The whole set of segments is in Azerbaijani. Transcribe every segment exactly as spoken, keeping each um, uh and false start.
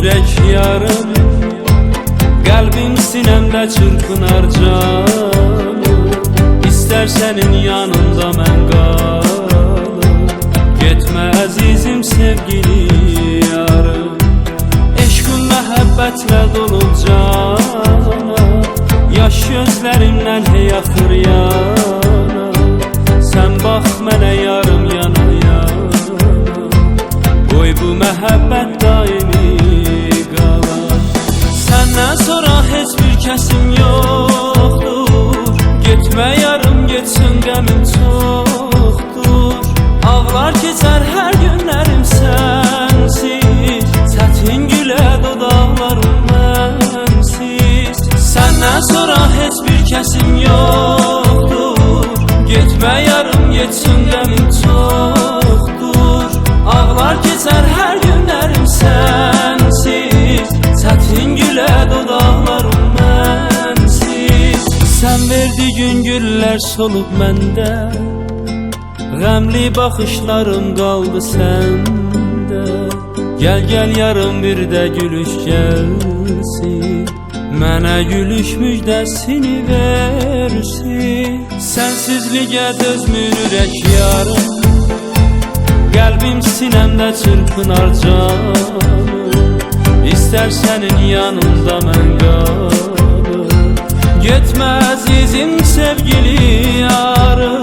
ürək yarım, qəlbim sinəmdə çırpınar canım. İstər sənin yanında mən qalım, getmə əzizim sevgili yarım. Eşqin məhəbbətlə dolub cana, yaş gözlərimdən hey axır yana. Sən bax mənə yarım yana yana, qoy bu məhəbbət daimi qalar. Səndən sonra heç bir kəsim yoxdur, getmə yarım getsin qəmim çoxdur. Ağlar keçər hər günlərim sənsiz, çətin gülə dodaqlarım mənsiz. Səndən sonra heç bir kəsim yoxdur, getmə yarım getsin qəmim çoxdur. Ağlar keçər hər günlərim sənsiz, çətin gülə dodaqlarım mənsiz. Sən verdiyin güllər solub məndə, qəmli baxışlarım qaldı səndə. Gəl gəl yarım bir də gülüş gəlsin, mənə gülüş müjdəsini versin. Sənsizliyə dözmür ürək yarım, qəlbim sinəmdə çırpınar canım. İstər sənin yanında mən qalım, getmə əzizim sevgili yarım.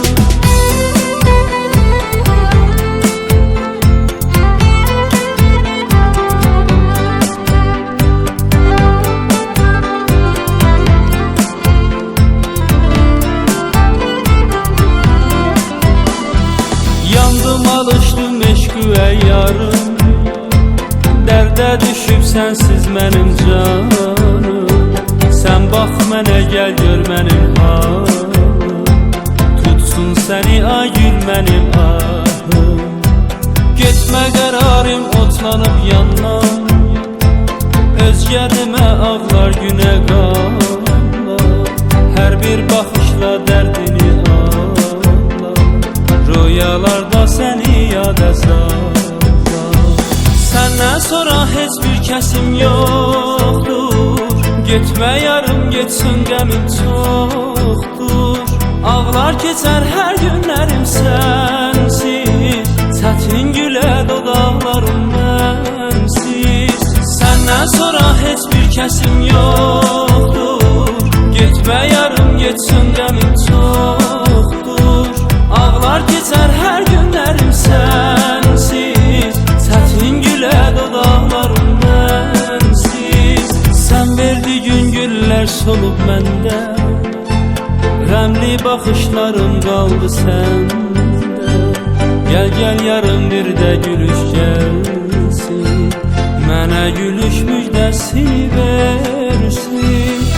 Yandım alışdım eşqüyə yarım, dərdə düşüb sənsiz mənim canım. Sən bax mənə gəl gör mənim halım, tutsun səni ay gül mənim ahım. Getmə qərarım otlanıb yandan, özgə demə ağlar günə qalar. Hər bir baxışla dərdini ağlar, rüyalarda səni yada sallar. Səndən sonra heç bir kəsim yoxdur, getmə yarım getsin qəmim çoxdur. Ağlar keçər hər günlərim sənsiz, çətin gülə dodaqlarım mənsiz. Səndən sonra heç bir kəsim yoxdur, getmə yarım getsin qəmim çoxdur. Ağlar keçər hər günlərim sənsiz, çətin gülə dodaqlarım mənsiz. Sən verdiyin güllər solub məndə, qəmli baxışlarım qaldı səndə. Gəl gəl yarım bir də gülüş gəlsin, mənə gülüş müjdəsini versin.